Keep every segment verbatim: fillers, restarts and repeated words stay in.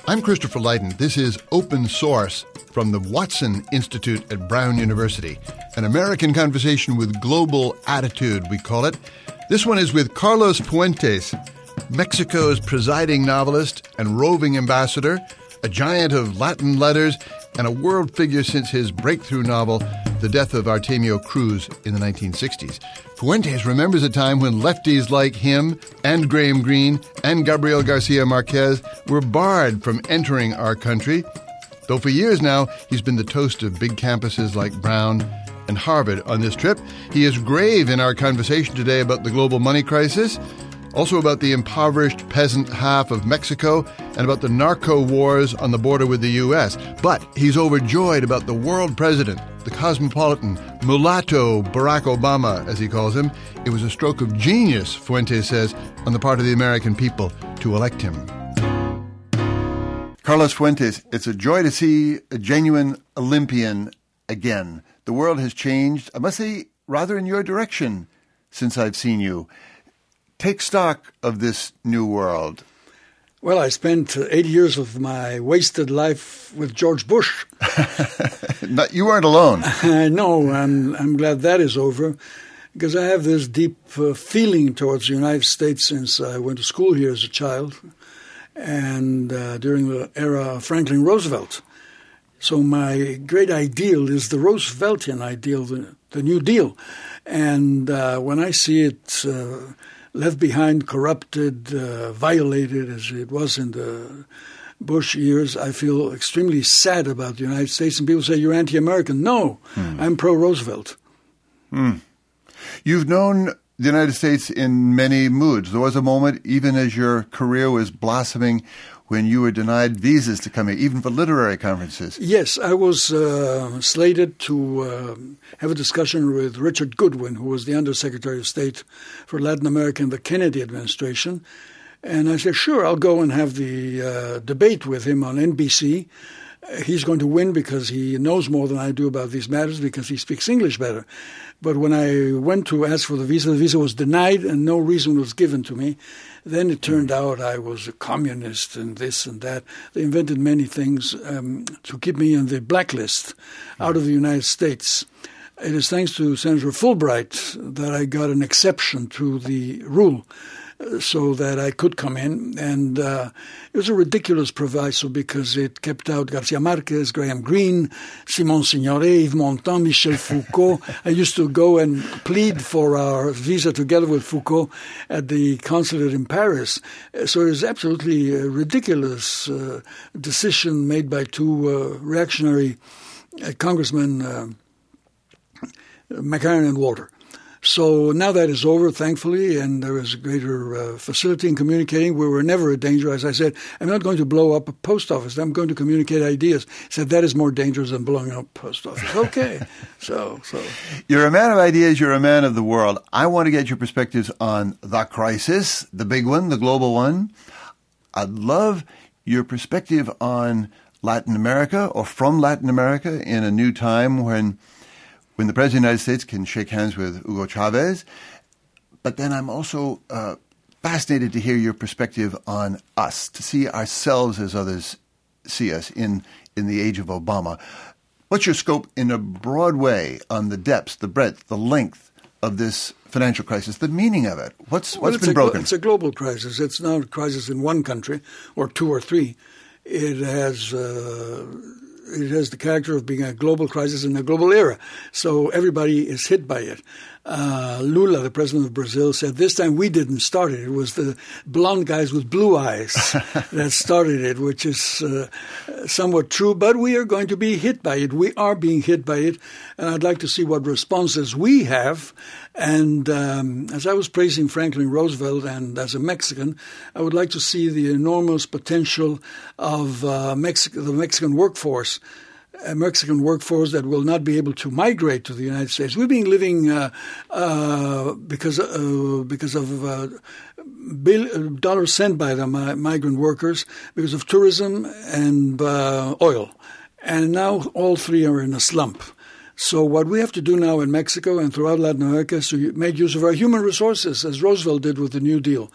I'm Christopher Lydon. This is Open Source from the Watson Institute at Brown University, an American conversation with global attitude, we call it. This one is with Carlos Fuentes, Mexico's presiding novelist and roving ambassador, a giant of Latin letters, and a world figure since his breakthrough novel, The Death of Artemio Cruz, in the nineteen sixties. Fuentes remembers a time when lefties like him and Graham Greene and Gabriel Garcia Marquez were barred from entering our country, though for years now he's been the toast of big campuses like Brown and Harvard on this trip. He is grave in our conversation today about the global money crisis, also about the impoverished peasant half of Mexico, and about the narco wars on the border with the U S. But he's overjoyed about the world president, the cosmopolitan, mulatto Barack Obama, as he calls him. It was a stroke of genius, Fuentes says, on the part of the American people to elect him. Carlos Fuentes, it's a joy to see a genuine Olympian again. The world has changed, I must say, rather in your direction since I've seen you. Take stock of this new world. Well, I spent eight years of my wasted life with George Bush. Not, you weren't alone. I know. I'm, I'm glad that is over, because I have this deep uh, feeling towards the United States since I went to school here as a child and uh, during the era of Franklin Roosevelt. So my great ideal is the Rooseveltian ideal, the, the New Deal. And uh, when I see it uh, left behind, corrupted, uh, violated as it was in the Bush years, I feel extremely sad about the United States. And people say, you're anti-American. No, hmm. I'm pro-Roosevelt. Hmm. You've known the United States in many moods. There was a moment, even as your career was blossoming, when you were denied visas to come here, even for literary conferences. Yes, I was uh, slated to uh, have a discussion with Richard Goodwin, who was the Undersecretary of State for Latin America in the Kennedy administration. And I said, sure, I'll go and have the uh, debate with him on N B C. He's going to win because he knows more than I do about these matters, because he speaks English better. But when I went to ask for the visa, the visa was denied and no reason was given to me. Then it turned out I was a communist and this and that. They invented many things um, to keep me on the blacklist out of the United States. It is thanks to Senator Fulbright that I got an exception to the rule, so that I could come in. And uh, it was a ridiculous proviso because it kept out Garcia Marquez, Graham Greene, Simon Signoret, Yves Montand, Michel Foucault. I used to go and plead for our visa together with Foucault at the consulate in Paris. So it was absolutely a ridiculous uh, decision made by two uh, reactionary uh, congressmen, uh, McCarran and Walter. So now that is over, thankfully, and there is a greater uh, facility in communicating. We were never a danger. As I said, I'm not going to blow up a post office. I'm going to communicate ideas. He said, that is more dangerous than blowing up a post office. Okay. so, so. You're a man of ideas. You're a man of the world. I want to get your perspectives on the crisis, the big one, the global one. I'd love your perspective on Latin America, or from Latin America, in a new time when when the President of the United States can shake hands with Hugo Chavez. But then I'm also uh, fascinated to hear your perspective on us, to see ourselves as others see us in, in the age of Obama. What's your scope in a broad way on the depths, the breadth, the length of this financial crisis, the meaning of it? What's, what's well, been a, broken? It's a global crisis. It's not a crisis in one country or two or three. It has... Uh, It has the character of being a global crisis in a global era. So everybody is hit by it. Uh, Lula, the president of Brazil, said this time we didn't start it. It was the blonde guys with blue eyes that started it, which is uh, somewhat true. But we are going to be hit by it. We are being hit by it. And I'd like to see what responses we have. And um, as I was praising Franklin Roosevelt, and as a Mexican, I would like to see the enormous potential of uh, Mexico, the Mexican workforce. A Mexican workforce that will not be able to migrate to the United States. We've been living uh, uh, because uh, because of uh, bill, dollars sent by the mi- migrant workers, because of tourism and uh, oil. And now all three are in a slump. So what we have to do now in Mexico and throughout Latin America is to make use of our human resources, as Roosevelt did with the New Deal.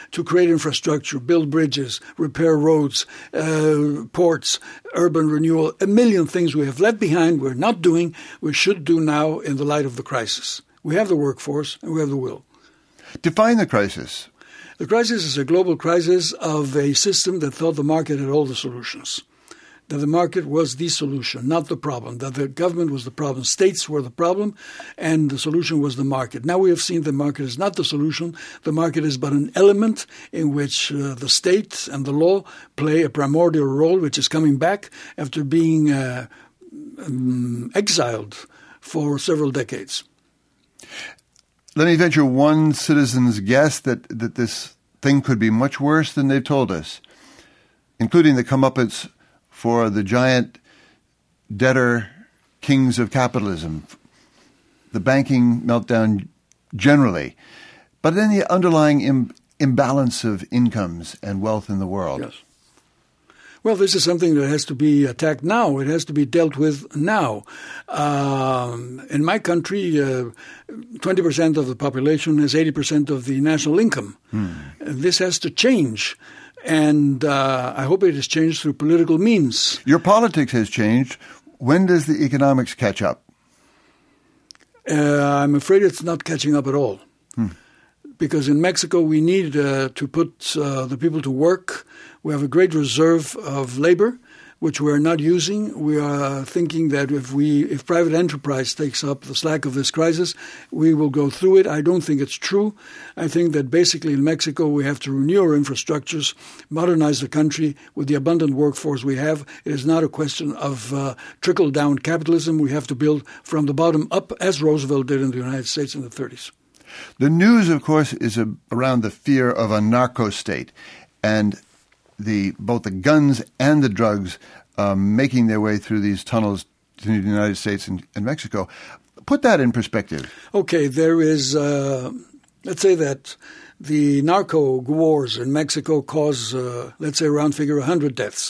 to create infrastructure, build bridges, repair roads, uh, ports, urban renewal, a million things we have left behind, we're not doing, we should do now in the light of the crisis. We have the workforce and we have the will. Define the crisis. The crisis is a global crisis of a system that thought the market had all the solutions, that the market was the solution, not the problem, that the government was the problem, states were the problem, and the solution was the market. Now we have seen the market is not the solution. The market is but an element in which uh, the state and the law play a primordial role, which is coming back after being uh, um, exiled for several decades. Let me venture one citizen's guess that, that this thing could be much worse than they've told us, including the comeuppance for the giant debtor kings of capitalism, the banking meltdown generally, but then the underlying Im- imbalance of incomes and wealth in the world. Yes. Well, this is something that has to be attacked now. It has to be dealt with now. Um, in my country, uh, twenty percent of the population has eighty percent of the national income. Hmm. This has to change. And uh, I hope it has changed through political means. Your politics has changed. When does the economics catch up? Uh, I'm afraid it's not catching up at all. Hmm. Because in Mexico, we need uh, to put uh, the people to work. We have a great reserve of labor, which we are not using. We are thinking that if we, if private enterprise takes up the slack of this crisis, we will go through it. I don't think it's true. I think that basically in Mexico we have to renew our infrastructures, modernize the country with the abundant workforce we have. It is not a question of uh, trickle-down capitalism. We have to build from the bottom up, as Roosevelt did in the United States in the thirties. The news, of course, is a, around the fear of a narco-state, and the both the guns and the drugs um, making their way through these tunnels to the United States and, and Mexico. Put that in perspective. Okay, there is, uh, let's say that the narco wars in Mexico cause, uh, let's say, around figure one hundred deaths.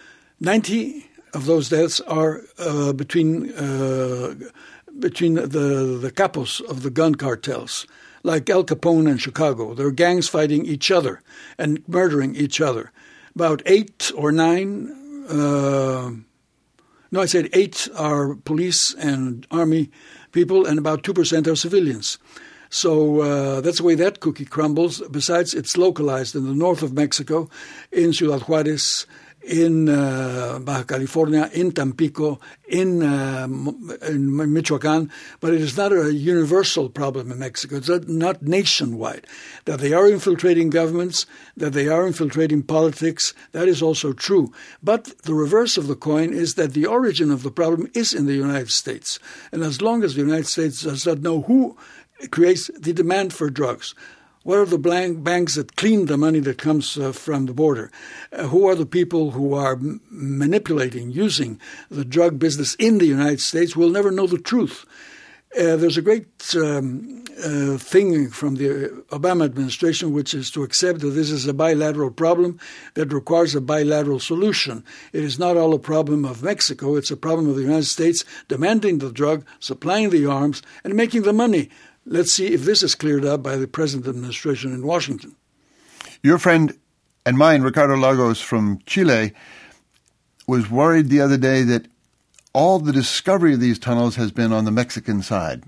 ninety of those deaths are uh, between uh, between the, the capos of the gun cartels, like Al Capone and Chicago. They're gangs fighting each other and murdering each other. About eight or nine, uh, no, I said eight are police and army people, and about two percent are civilians. So uh, that's the way that cookie crumbles. Besides, it's localized in the north of Mexico, in Ciudad Juárez, in uh, Baja California, in Tampico, in, uh, in Michoacan, but it is not a universal problem in Mexico. It's not, not nationwide. That they are infiltrating governments, that they are infiltrating politics, that is also true. But the reverse of the coin is that the origin of the problem is in the United States. And as long as the United States does not know who creates the demand for drugs, what are the blank banks that clean the money that comes uh, from the border? Uh, who are the people who are m- manipulating, using the drug business in the United States? We'll never know the truth. Uh, there's a great um, uh, thing from the Obama administration, which is to accept that this is a bilateral problem that requires a bilateral solution. It is not all a problem of Mexico. It's a problem of the United States demanding the drug, supplying the arms, and making the money. Let's see if this is cleared up by the present administration in Washington. Your friend and mine, Ricardo Lagos from Chile, was worried the other day that all the discovery of these tunnels has been on the Mexican side.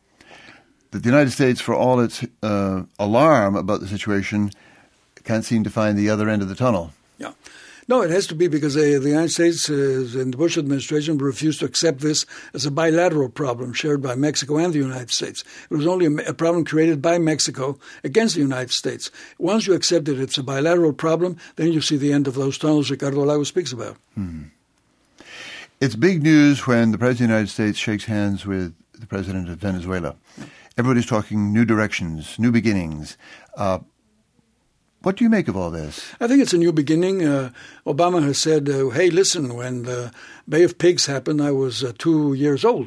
That the United States, for all its uh, alarm about the situation, can't seem to find the other end of the tunnel. Yeah. No, it has to be because uh, the United States uh, and the Bush administration refused to accept this as a bilateral problem shared by Mexico and the United States. It was only a, a problem created by Mexico against the United States. Once you accept that it's a bilateral problem, then you see the end of those tunnels Ricardo Lagos speaks about. Hmm. It's big news when the President of the United States shakes hands with the President of Venezuela. Everybody's talking new directions, new beginnings. Uh, What do you make of all this? I think it's a new beginning. Uh, Obama has said, uh, hey, listen, when the Bay of Pigs happened, I was uh, two years old.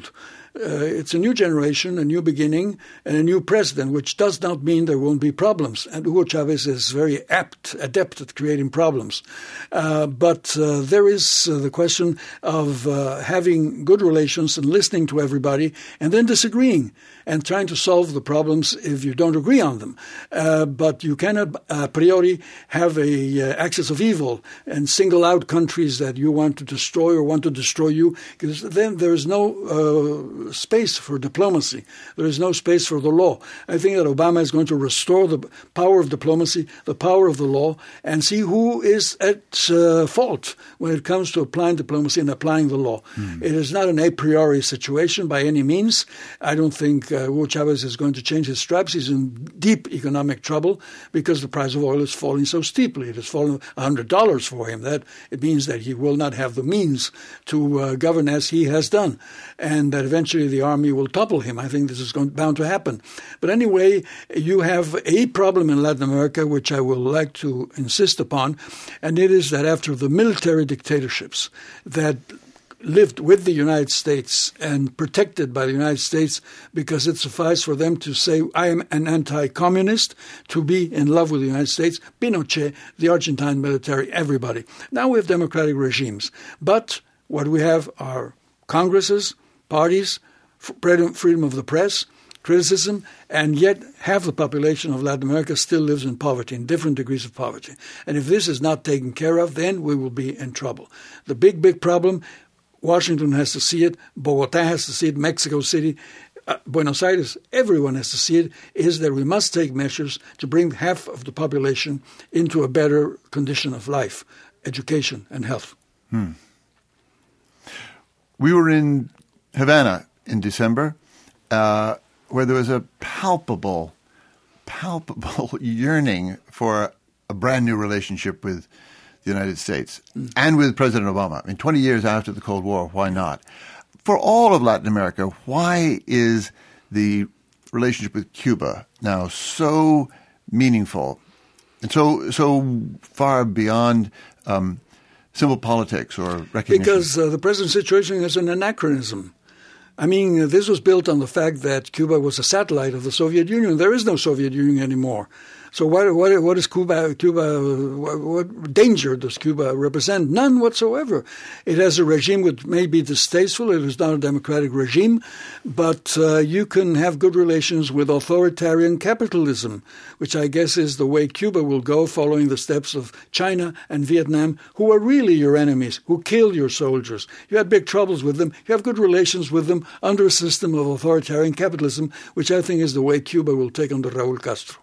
Uh, it's a new generation, a new beginning, and a new president, which does not mean there won't be problems. And Hugo Chavez is very apt, adept at creating problems. Uh, but uh, there is uh, the question of uh, having good relations and listening to everybody, and then disagreeing and trying to solve the problems if you don't agree on them. Uh, but you cannot a priori have a uh, axis of evil and single out countries that you want to destroy or want to destroy you, because then there is no uh, space for diplomacy. There is no space for the law. I think that Obama is going to restore the power of diplomacy, the power of the law, and see who is at uh, fault when it comes to applying diplomacy and applying the law. Mm. It is not an a priori situation by any means. I don't think uh, Hugo Chavez is going to change his stripes. He's in deep economic trouble because the price of oil is falling so steeply. It has fallen one hundred dollars for him. That it means that he will not have the means to uh, govern as he has done, and that eventually the army will topple him. I think this is going, bound to happen. But anyway, you have a problem in Latin America which I will like to insist upon, and it is that after the military dictatorships that lived with the United States and protected by the United States because it sufficed for them to say, I am an anti-communist, to be in love with the United States, Pinochet, the Argentine military, everybody. Now we have democratic regimes. But what we have are congresses, parties, freedom of the press, criticism, and yet half the population of Latin America still lives in poverty, in different degrees of poverty. And if this is not taken care of, then we will be in trouble. The big, big problem, Washington has to see it, Bogotá has to see it, Mexico City, uh, Buenos Aires, everyone has to see it, is that we must take measures to bring half of the population into a better condition of life, education and health. Hmm. We were in Havana in December, uh, where there was a palpable, palpable yearning for a brand new relationship with the United States mm. and with President Obama. I mean, twenty years after the Cold War, why not? For all of Latin America, why is the relationship with Cuba now so meaningful and so so far beyond um, simple politics or recognition? Because uh, the present situation is an anachronism. I mean, uh, this was built on the fact that Cuba was a satellite of the Soviet Union. There is no Soviet Union anymore. So what, what, what is Cuba, Cuba, what, what danger does Cuba represent? None whatsoever. It has a regime which may be distasteful. It is not a democratic regime, but uh, you can have good relations with authoritarian capitalism, which I guess is the way Cuba will go, following the steps of China and Vietnam, who are really your enemies, who kill your soldiers. You had big troubles with them. You have good relations with them under a system of authoritarian capitalism, which I think is the way Cuba will take under Raul Castro.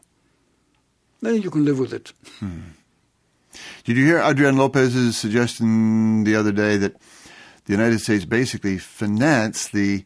Then you can live with it. Hmm. Did you hear Adrian Lopez's suggestion the other day that the United States basically financed the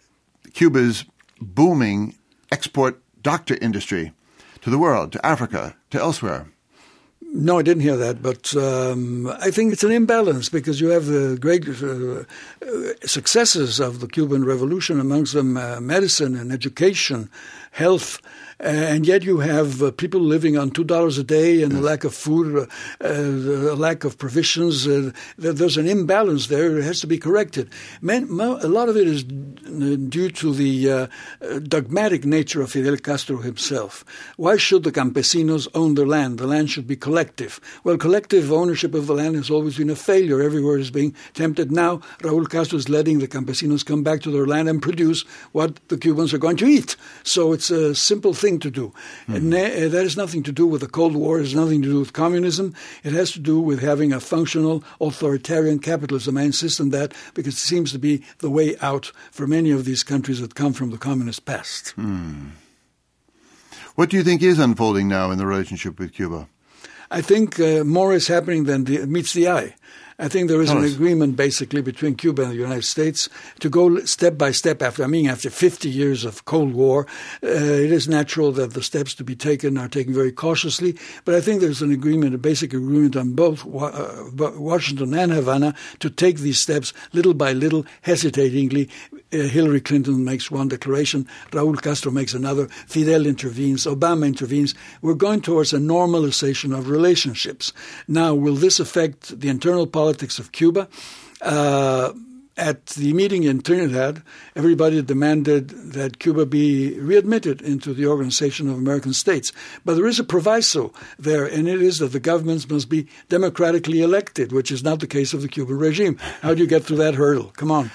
Cuba's booming export doctor industry to the world, to Africa, to elsewhere? No, I didn't hear that, but um, I think it's an imbalance because you have the great uh, successes of the Cuban Revolution, amongst them uh, medicine and education, health, and yet you have uh, people living on two dollars a day and a lack of food, uh, uh, a lack of provisions. Uh, there's an imbalance there. It has to be corrected. Man, a lot of it is due to the uh, dogmatic nature of Fidel Castro himself. Why should the campesinos own their land? The land should be collective. Well, collective ownership of the land has always been a failure. Everywhere is being attempted. Now, Raul Castro is letting the campesinos come back to their land and produce what the Cubans are going to eat. So it's a simple thing to do. Mm-hmm. And that has nothing to do with the Cold War. It has nothing to do with communism. It has to do with having a functional authoritarian capitalism. I insist on that because it seems to be the way out for many of these countries that come from the communist past. Hmm. What do you think is unfolding now in the relationship with Cuba? I think uh, more is happening than the, meets the eye. I think there is Tell an us. agreement basically between Cuba and the United States to go step by step after, I mean, after fifty years of Cold War. Uh, it is natural that the steps to be taken are taken very cautiously. But I think there's an agreement, a basic agreement on both uh, Washington and Havana to take these steps little by little, hesitatingly. Uh, Hillary Clinton makes one declaration, Raul Castro makes another, Fidel intervenes, Obama intervenes. We're going towards a normalization of relationships. Now, will this affect the internal politics of Cuba? Uh, at the meeting in Trinidad, everybody demanded that Cuba be readmitted into the Organization of American States. But there is a proviso there, and it is that the governments must be democratically elected, which is not the case of the Cuban regime. How do you get through that hurdle? Come on.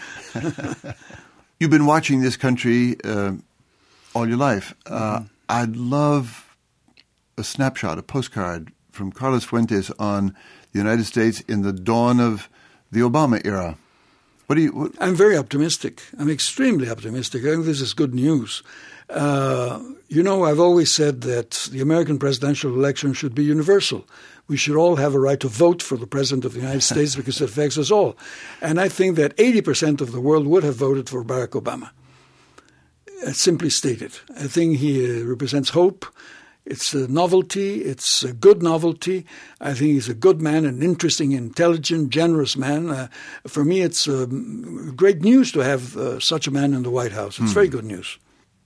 You've been watching this country uh, all your life. Uh, mm-hmm. I'd love a snapshot, a postcard from Carlos Fuentes on the United States in the dawn of the Obama era. What do you? What? I'm very optimistic. I'm extremely optimistic. I think this is good news. Uh, you know, I've always said that the American presidential election should be universal. We should all have a right to vote for the president of the United States because it affects us all. And I think that eighty percent of the world would have voted for Barack Obama. Uh, simply stated. I think he uh, represents hope. It's a novelty. It's a good novelty. I think he's a good man, an interesting, intelligent, generous man. Uh, for me, it's um, great news to have uh, such a man in the White House. It's hmm. very good news.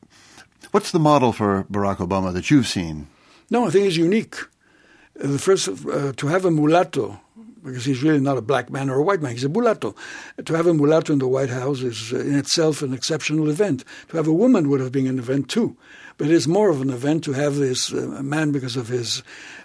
What's the model for Barack Obama that you've seen? No, I think he's unique. Uh, the first, uh, to have a mulatto, because he's really not a black man or a white man, he's a mulatto. To have a mulatto in the White House is uh, in itself an exceptional event. To have a woman would have been an event too. But it's more of an event to have this uh, man because of his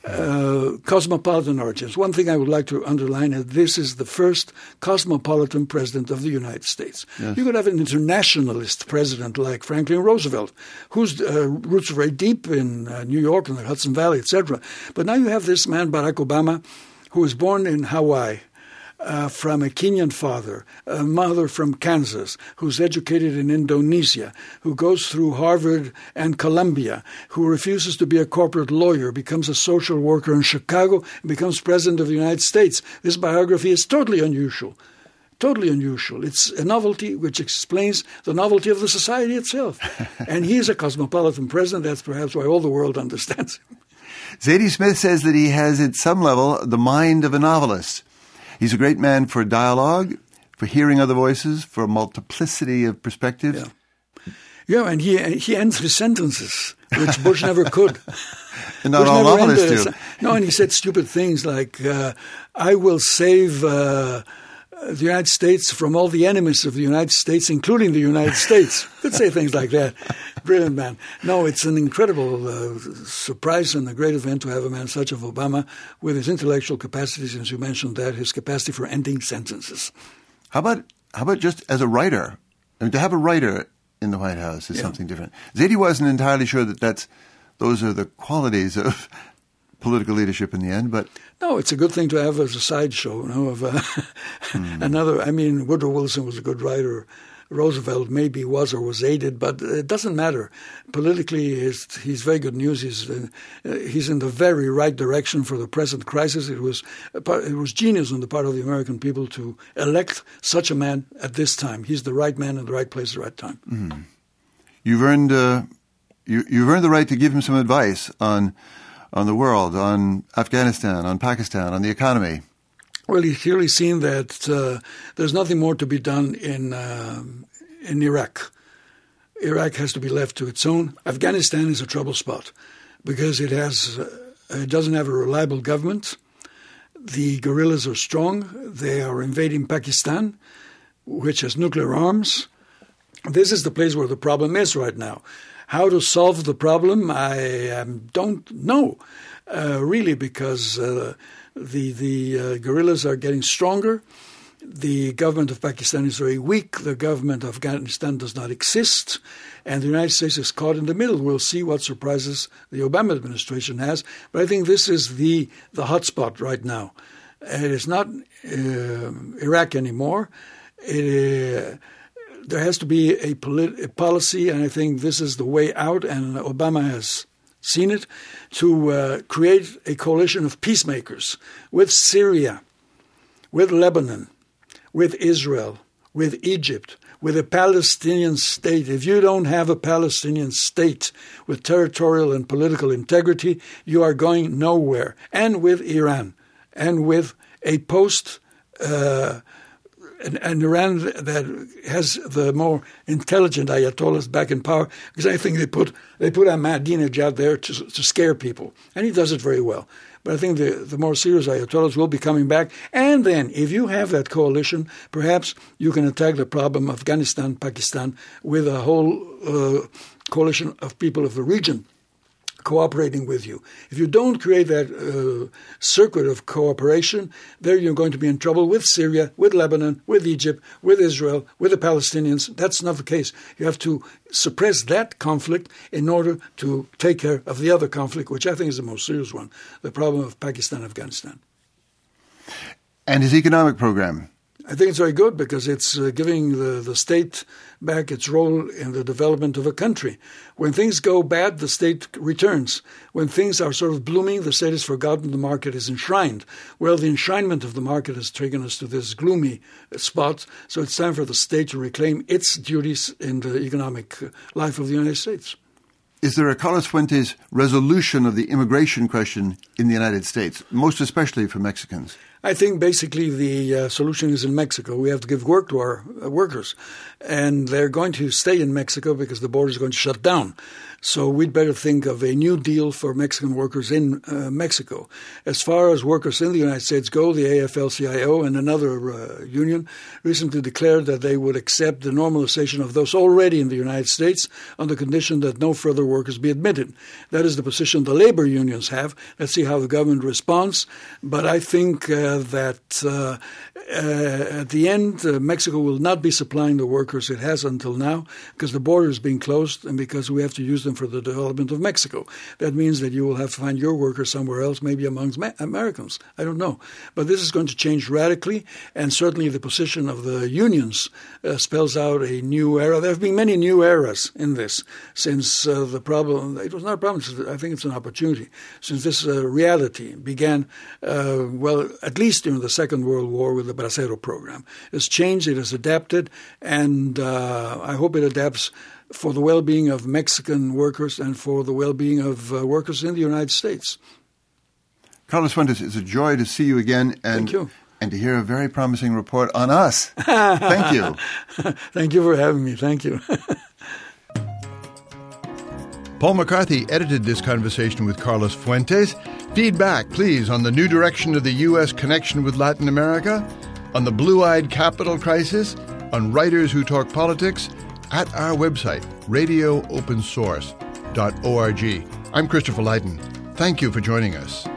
uh, cosmopolitan origins. One thing I would like to underline is this is the first cosmopolitan president of the United States. Yes. You could have an internationalist president like Franklin Roosevelt, whose uh, roots are very deep in uh, New York and the Hudson Valley, et cetera. But now you have this man, Barack Obama, who was born in Hawaii. Uh, from a Kenyan father, a mother from Kansas, who's educated in Indonesia, who goes through Harvard and Columbia, who refuses to be a corporate lawyer, becomes a social worker in Chicago, and becomes president of the United States. This biography is totally unusual. Totally unusual. It's a novelty which explains the novelty of the society itself. And he is a cosmopolitan president. That's perhaps why all the world understands him. Zadie Smith says that he has, at some level, the mind of a novelist. He's a great man for dialogue, for hearing other voices, for a multiplicity of perspectives. Yeah, yeah and he he ends his sentences, which Bush never could. And not Bush all novelists do. No, and he said stupid things like, uh, I will save uh, the United States from all the enemies of the United States, including the United States. Could say things like that. Brilliant man. No, it's an incredible uh, surprise and a great event to have a man such as Obama with his intellectual capacities, as you mentioned that, his capacity for ending sentences. How about how about just as a writer? I mean, to have a writer in the White House is yeah. something different. Zadie wasn't entirely sure that that's those are the qualities of political leadership in the end, but no, it's a good thing to have as a sideshow. You know, of uh, hmm. another. I mean, Woodrow Wilson was a good writer. Roosevelt maybe was or was aided, but it doesn't matter. Politically, he's, he's very good news. He's uh, he's in the very right direction for the present crisis. It was it was genius on the part of the American people to elect such a man at this time. He's the right man in the right place at the right time. Mm-hmm. You've earned uh, you, you've earned the right to give him some advice on on the world, on Afghanistan, on Pakistan, on the economy. Well, he's clearly seen that uh, there's nothing more to be done in uh, in Iraq. Iraq has to be left to its own. Afghanistan is a trouble spot because it has uh, it doesn't have a reliable government. The guerrillas are strong. They are invading Pakistan, which has nuclear arms. This is the place where the problem is right now. How to solve the problem, I um, don't know, uh, really, because uh, the the uh, guerrillas are getting stronger. The government of Pakistan is very weak. The government of Afghanistan does not exist. And the United States is caught in the middle. We'll see what surprises the Obama administration has. But I think this is the, the hot spot right now. It is not uh, Iraq anymore. It, uh, there has to be a, polit- a policy, and I think this is the way out, and Obama has seen it, to uh, create a coalition of peacemakers with Syria, with Lebanon, with Israel, with Egypt, with a Palestinian state. If you don't have a Palestinian state with territorial and political integrity, you are going nowhere. And with Iran, and with a post uh, an, an Iran that has the more intelligent Ayatollahs back in power, because I think they put they put Ahmadinejad there to, to scare people, and he does it very well. But I think the, the more serious Ayatollahs will be coming back. And then, if you have that coalition, perhaps you can attack the problem of Afghanistan, Pakistan, with a whole uh, coalition of people of the region cooperating with you. If you don't create that uh, circuit of cooperation, there you're going to be in trouble with Syria, with Lebanon, with Egypt, with Israel, with the Palestinians. That's not the case. You have to suppress that conflict in order to take care of the other conflict, which I think is the most serious one, the problem of Pakistan, Afghanistan. And his economic program? I think it's very good because it's uh, giving the, the state back its role in the development of a country. When things go bad, the state returns. When things are sort of blooming, the state is forgotten, the market is enshrined. Well, the enshrinement of the market has taken us to this gloomy spot, so it's time for the state to reclaim its duties in the economic life of the United States. Is there a Carlos Fuentes resolution of the immigration question in the United States, most especially for Mexicans? I think basically the uh, solution is in Mexico. We have to give work to our uh, workers, and they're going to stay in Mexico because the border is going to shut down. So we'd better think of a new deal for Mexican workers in uh, Mexico. As far as workers in the United States go, the A F L C I O and another uh, union recently declared that they would accept the normalization of those already in the United States on the condition that no further workers be admitted. That is the position the labor unions have. Let's see how the government responds. But I think uh, that uh, uh, at the end, uh, Mexico will not be supplying the workers it has until now because the border is being closed and because we have to use them for the development of Mexico. That means that you will have to find your workers somewhere else, maybe amongst Ma- Americans. I don't know. But this is going to change radically, and certainly the position of the unions uh, spells out a new era. There have been many new eras in this since uh, the problem, it was not a problem, I think it's an opportunity, since this uh, reality began, uh, well, at least during the Second World War with the Bracero program. It's changed, it has adapted, and uh, I hope it adapts for the well-being of Mexican workers and for the well-being of uh, workers in the United States. Carlos Fuentes, it's a joy to see you again and, Thank you. and to hear a very promising report on us. Thank you. Thank you for having me. Thank you. Paul McCarthy edited this conversation with Carlos Fuentes. Feedback, please, on the new direction of the U S connection with Latin America, on the blue-eyed capital crisis, on writers who talk politics, at our website, radio open source dot org. I'm Christopher Lydon. Thank you for joining us.